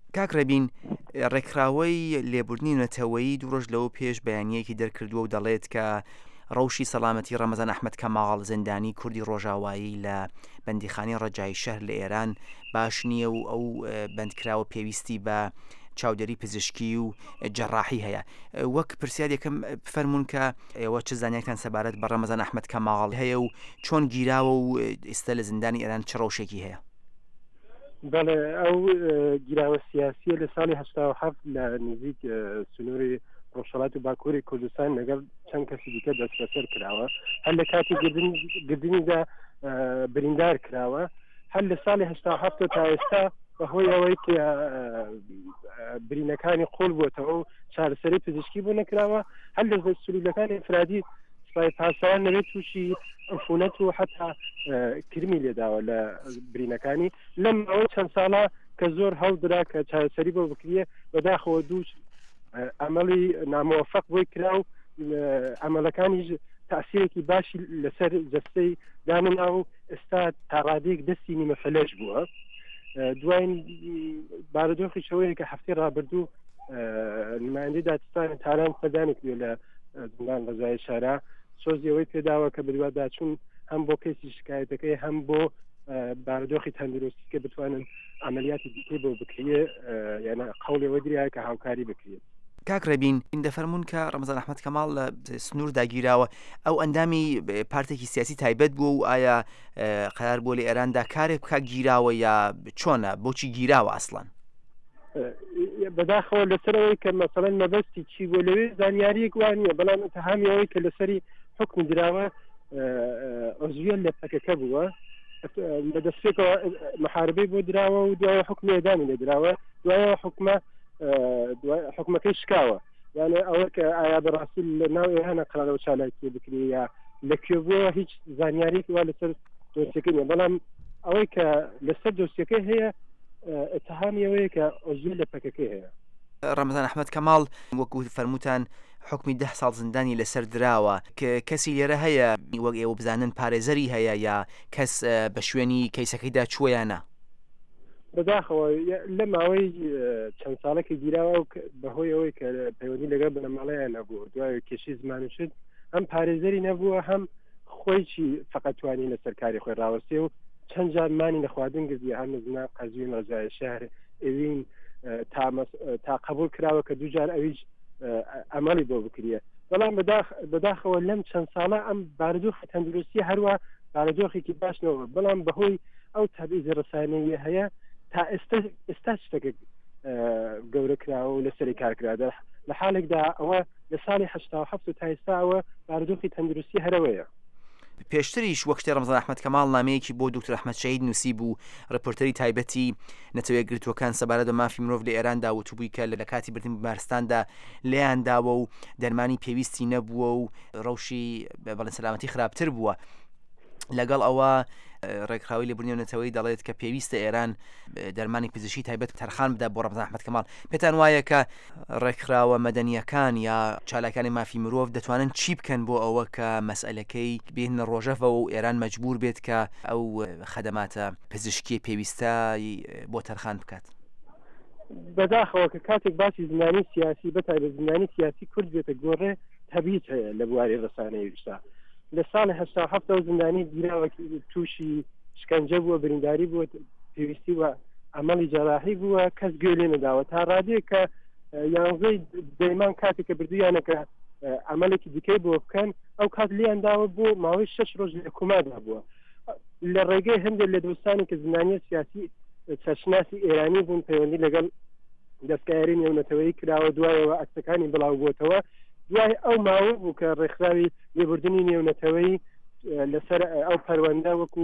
کاکرەبین ڕێکخراوەی لێبوردنی نەتەوەیی دوو ڕۆژ لەوە پێش بەیانیەکی دەرکردووە و دەڵێت کە ڕەوشی سەلامەتی ڕەمەزان ئەحمەد کەماڵ زیندانی کوردی ڕۆژاوایی لە بەندیخانەی ڕەجای شەهر لە ئێران باش نییە و ئەو بەندکراوە پێویستی بە چاودێری پزیشکی و جەڕاحی هەیە. وەک پرسیار یەکەم فەرمونون کە ئێوە چه زانیاریتان سەبارەت بە ڕەمەزان ئەحمەد کەماڵ هەیە و چۆن گیراوە و ئێستا لە زیندانی ئێران چ ڕەوشێکی هەیە؟ بەڵێ ئەو گیراوە سیاسیە لە ساڵی 1970 لە نزیک سنووری ڕۆژهەڵات و باکووری کوردستان لەگەڵ چەند کەسی دیکە دەست بەسەر کراوە، هەر لە کاتی گردنیدا بریندار کراوە، هەر لە ساڵی 1970 تا ئێستا بەهۆی ئەوەی کە برینەکانی قوڵ بووەتەوە و چارەسەری پزیشکی بوو نەکراوە، هەر لە سلوولەکانی ئەفرادی سوپای پاسەوان نەبێت تووشی عفونەت و حتا کرمی لێداوە لە برینەکانی لەم ئەوە چەند ساڵە کە زۆر هەڵدرا کە چارەسەری بۆ بکرێ بەداخەوە دوو ئەمەڵی نامۆفق بۆی کرا و ئەمەلەکانیش تاثیرێکی باشی لەسەر جەستەی داننا و ئێستا تاڕادێک دەستی نیمە فەلەش بووە. دوایین بارودۆخی شەوەیە کە هەفتەی ڕابردوو نمایندەی دادستانی تاران سەردانی کردووە لە زیندان ڕەجای شارە، سۆزیەوەی پێداوە کە بەدواداچوون هەم بۆ کەسی شکایەتەکەی هەم بۆ بارودۆخی تەندروستی کە بتوانن ئەمەلیاتی دیکەی بۆ بکرێ، یانە قەولێوە درایە کە هاوکاری بکرێت. کاکرەبین دەفەرمونون کە ڕەمەزان ئەحمەد کەماڵ لە سنوور داگیراوە، ئەو ئەندامی پارتێکی سیاسی تایبەت بووە و ئایا قرار بۆ لە ئێراندا کارێک بکات گیراوە یا چۆنە بۆچی گیراوە ئەسڵەن؟ بەداخەوە لەسەرەوەی کە مەسەڵەن مەبەستی چی بۆ لەوێ زانیاریەک وانە، بەڵام ئەتەهامیەوەی کە لەسەری حکم دراوە عزویە لە پەکەکە بووە، لە دەستێکەوە محاربەی بۆ دراوە و دوایە حکمی ئێدامی لێ دراوە، دوایە حکومەکەی شکاوە، یانە ئەوە کە ئایا بەڕاستی لە ناو ئێرانە قرارەوە چالاکی بکرێ یا لەکوێ بووە هیچ زانیاریەکی وا لەسەر دۆسیەکەی نیە، بەڵام ئەوەی کە لەسەر دۆسیەکەی هەیە ئەتەهامی ئەوەیە کە عزویە لە پەکەکەی هەیە. ڕەمەزان ئەحمەد کەماڵ وەکو فەرمووتان حکمی 10 ساڵ زیندانی لەسەر دراوە، کە کەسی لێرە هەیە وەک ئێوە بزانن پارێزەری هەیە یا کەس بە شوێنی کەیسەکەیدا چوویانە؟ بەداخەوە لە ماوەی چەند ساڵێکی گیراوە و بەهۆی ئەوەی کە پەیوەندی لەگەڵ بنەماڵەیان نەبوو، دوای کێشی زمانوشت هەم پارێزەری نەبووە، هەم خۆیکی فقط توانی لەسەر کاری خۆی ڕاوەستێ و چەند جار مانی لە خواردن گردی هەم نزنا قەزوین ڕەجای شەهر ئێوین تا قبول کراوە کە دووجار ئەویش ئەمەڵی بۆ بکرێ، بەڵام بەداخەوە لەم چەند ساڵە ئەم بارودۆخی تەندروستی هەروە بارودۆخێکی باشنەوە، بەڵام بەهۆی ئەو تەبعیزی ڕسانەیە هەیە تا ئێستا شتێک گەورە کراوە و لەسەری کارکرادا، لە حالێکدا ئەوە لە ساڵی 1970 تا ئێستا ئەوە بارودۆخی تەندروستی هەرەوەیە. پێشتریش وەکتی ڕەمەزان ئەحمەد کەماڵ نامەیەکی بۆ دکتۆر ئەحمەد شەهید نووسی بوو، ڕپۆرتەری تایبەتی نەتەوەیە گرتوەکان سەبارەت بە مافی مرۆڤ لە ئێراندا وتبووی کە لە کاتی بردن بیمارستاندا لێیانداوە و دەرمانی پێویستی نەبووە و ڕەوشی بەڵێن سەلامەتی خراپتر بووە. لەگەڵ ئەوە ڕێکخراوی لێبوردنی نەتەوەیی دەڵێت کە پێویستە ئێران دەرمانی پزیشکی تایبەت تەرخان بدات بۆ ڕەمەزان ئەحمەد کەماڵ. پێتان وایە کە ڕێکخراوە مەدەنیەکان یا چالاکانی مافی مرۆڤ دەتوانن چی بکەن بۆ ئەوە کە مەسئلەکەی بێنە ڕۆژەوە و ئێران مەجبور بێت کە ئەو خەدەماتە پزیشکی پێویستە بۆ تەرخان بکات؟ بەداخەوە کە کاتێک باسی زمانی سیاسی بەتایبەت زمانی سیاسی کورد بێتە گۆڕێ تەبیعیت هەیە لە بواری ڕسانەی وشتا. لە ساڵی 1970 زیندانی گیراوەکی تووشی شکنجە بووە، برینداری بووە، پێویستی وە ئەمەڵی جەراحی بووە، کەس گوێ لێ نەداوە تا ڕادەیە کە یانزەی دەیمان کاتێک کە بردویانە کە ئەمەلێکی دیکەی بۆ بکەن، ئەو کات لیانداوە بۆ ماوەی 6 ڕۆژ لە کومادا بووە. لە ڕێگەی هەندێک لە دۆستانی کە زمانیە سیاسی سەرشناسی ئێرانی بوون پەیوەندی لەگەڵ دەستکاری نێونەتەوەی کراوە، دوایەوە ئەکسەکانی بڵاو بووتەوە، دوای ئەو ماوە بوو کە ڕێکخراوی لێبوردنی نێونەتەوەی لەسەر ئەو پەروەندە وەکو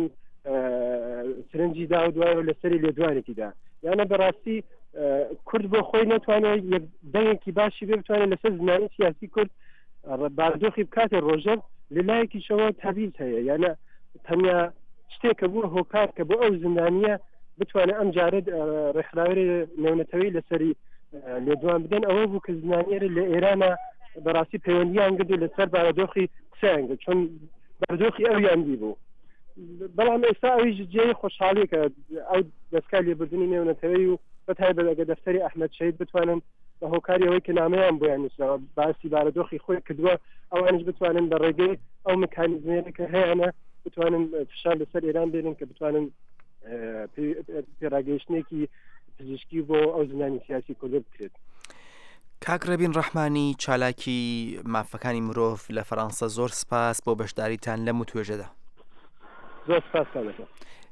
سرنجی دا و دوایەوە لەسەری لێدوانێکیدا، یانە بەڕاستی کورد بۆ خۆی نەتوانێت دەنگێکی باشی بێ بتوانێت لەسەر زمانی سیاسی کورد بارودۆخی بکاتێ ڕۆژەر لەلایەکیشەوە تەبیعیت هەیە، یانە تەنیا شتێکە بووە هۆکار کە بۆ ئەو زیندانیە بتوانێت ئەم جارە ڕێکخراوی نێونەتەوەی لەسەری لێدوان بدەن، ئەوە بوو کە زمانیێرە لە ئێرانە بەڕاستی پەیوەندیان گرت لەسەر بارودۆخی قسەیان کرد، چۆن بارودۆخی ئەو یاندی بوو. بەڵام ئێستا ئەویش جێی خۆشحاڵی کە ئەو دەستگای لێبوردنی نێونەتەوەی و بەتایبەت ئەگە دەفتەری ئەحمەد شەید بتوانن بە هۆکاریەوەی کە نامەیان بۆیان نووسراوە باسی بارەدۆخی خۆی کردووە ئەوانش بتوانن بە ڕێگەی ئەو میکانیزمێنە کە هەیەە بتوانن فشار لەسەر ئێران بێنن کە بتوانن پێڕاگەیشتنێکی پزیشکی بۆ ئەو زمانی سیاسی کورد بکرێت. کاک ڕەبین ڕەحمانی چالاکی مافەکانی مرۆڤ لە فەڕەنسا زۆر سپاس بۆ بەشداریتان لەم و توێژەدا. زۆر سپاس.